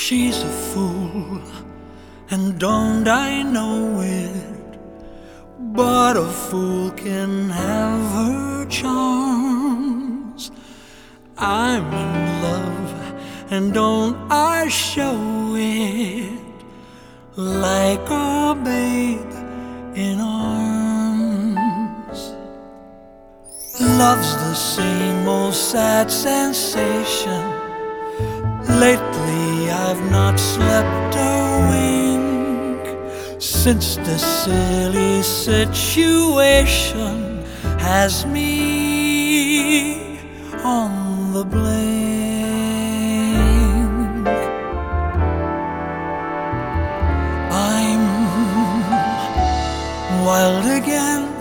She's a fool, and don't I know it? But a fool can have her charms. I'm in love, and don't I show it? Like a babe in arms. Love's the same old sad sensation. Lately I've not slept a wink, since this silly situation has me on the blink. I'm wild again,